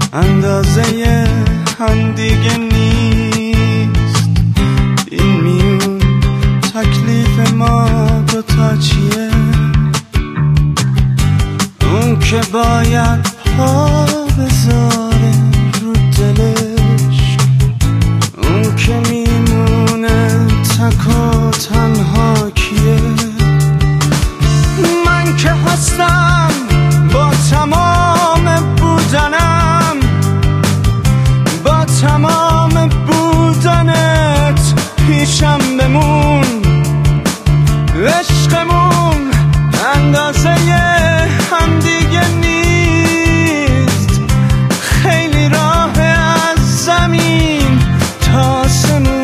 اندازه هم دیگه نیست. این میون تکلیف ما دوتا چیه؟ اون که باید پا بذاره رو دلش، اون که میمونه تک و تنها کیه؟ من که هستم با تمام بودنم، با تمام بودنت پیشم بمون. عشقمون اندازه هم دیگه نیست. خیلی راه از زمین تا آسمون.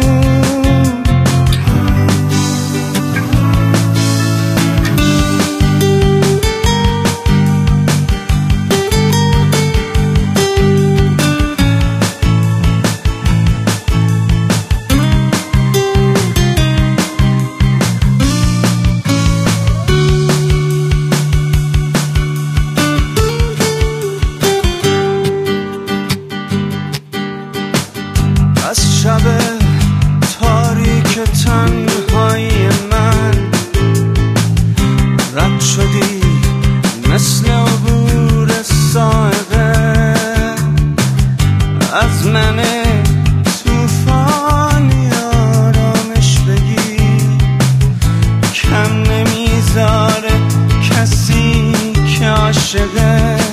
از شب تاریک تنهایی من رد شدی مثل عبور صاعقه. از من توفانی آرامش بگی، کم نمیذاره کسی که عاشقه.